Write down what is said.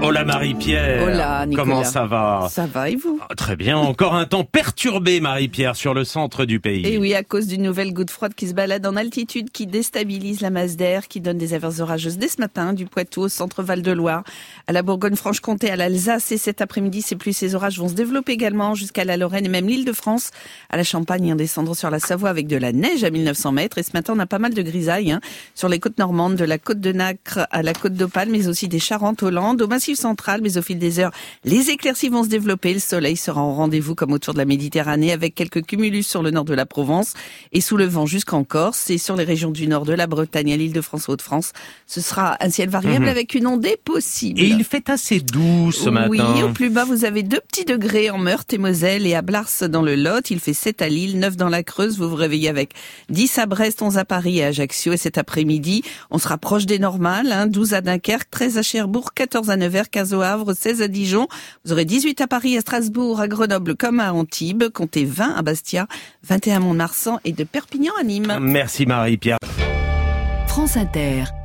Hola Marie-Pierre. Hola Nicolas. Comment ça va? Ça va et vous? Très bien, encore un temps perturbé Marie-Pierre sur le centre du pays. Et oui, à cause d'une nouvelle goutte froide qui se balade en altitude, qui déstabilise la masse d'air, qui donne des averses orageuses dès ce matin, du Poitou au centre Val-de-Loire, à la Bourgogne-Franche-Comté, à l'Alsace. Et cet après-midi, ces pluies, ces orages vont se développer également jusqu'à la Lorraine et même l'Île-de-France, à la Champagne, en descendant sur la Savoie avec de la neige à 1900 mètres. Et ce matin, on a pas mal de grisailles sur les côtes normandes, de la côte de Nacre à la côte d'Opale, mais aussi des Charentes aux Landes, au Massif central. Mais au fil des heures, les éclaircies vont se développer. Le soleil sera en rendez-vous comme autour de la Méditerranée, avec quelques cumulus sur le nord de la Provence et sous le vent jusqu'en Corse. Et sur les régions du nord de la Bretagne, à l'Île-de-France, Hauts-de-France, ce sera un ciel variable avec une ondée possible. Et il fait assez doux ce matin. Oui, au plus bas, vous avez 2 petits degrés en Meurthe et Moselle et à Blars dans le Lot. Il fait 7 à Lille, 9 dans la Creuse. Vous vous réveillez avec 10 à Brest, 11 à Paris et à Ajaccio. Et cet après-midi, on se rapproche des normales. 12 à Dunkerque, 13 à Cherbourg, 14 à Nevers, 15 au Havre, 16 à Dijon. Vous aurez 18 à Paris, à Strasbourg, à Grenoble comme à Antibes. Comptez 20 à Bastia, 21 à Mont-de-Marsan et de Perpignan à Nîmes. Merci Marie-Pierre. France Inter.